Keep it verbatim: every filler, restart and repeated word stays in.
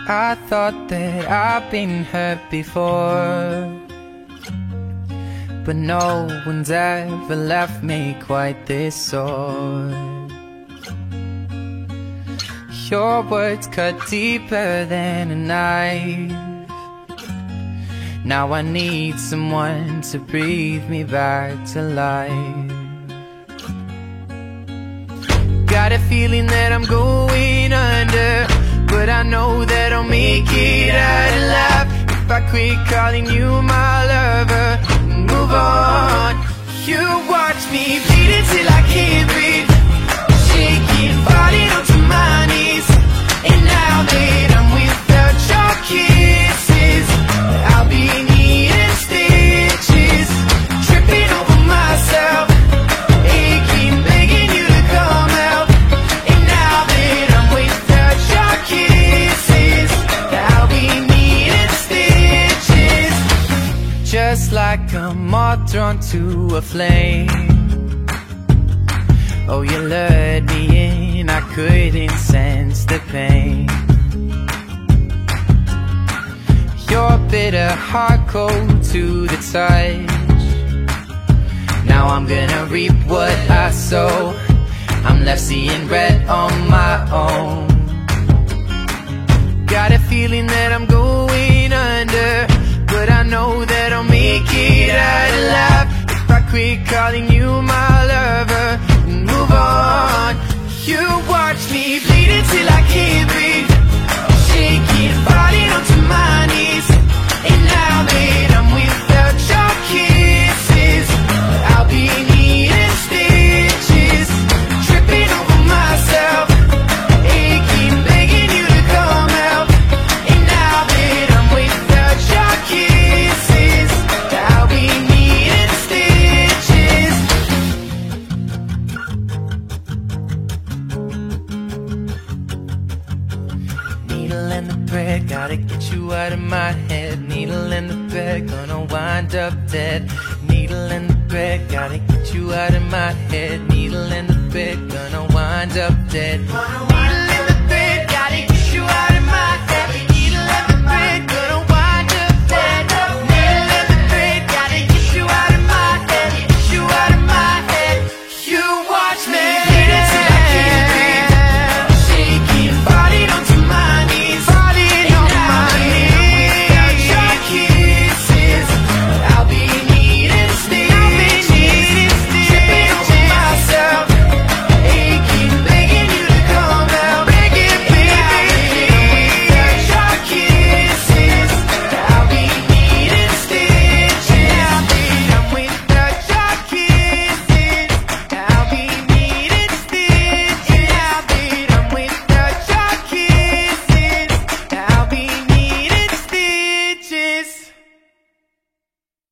I thought that I've been hurt before, but no one's ever left me quite this sore. Your words cut deeper than a knife. Now I need someone to breathe me back to life. Got a feeling that I'm going under, but I know that I'll make it out alive if I quit calling you my lover and move on. You watch me bleed until I can't breathe, shaking, falling onto my knees. And now that I'm without your kisses, I'll be needing stitches, tripping over myself, aching, begging you to come out. And now that I'm without your kisses, I'll be needing stitches, just like a moth drawn to a flame. Oh, you lured me in, I couldn't sense the pain. Your bitter heart cold to the touch. Now I'm gonna reap what I sow. I'm left seeing red on my own. Got a feeling that I'm going under, but I know that I'll make it out alive if I quit calling you my lover and move on. You watch me bleed until I can't breathe, shaking, falling onto my knees. And now that I'm without your kisses, I'll be needing stitches, tripping over myself, aching, begging you to come out. And now that I'm without your kisses, I'll be needing stitches. Needle and the thread, gotta get you out of my head. Needle and the thread, gonna wind up dead. Needle and the thread, gotta get you out of my head. Needle and the thread, gonna wind up dead. Needle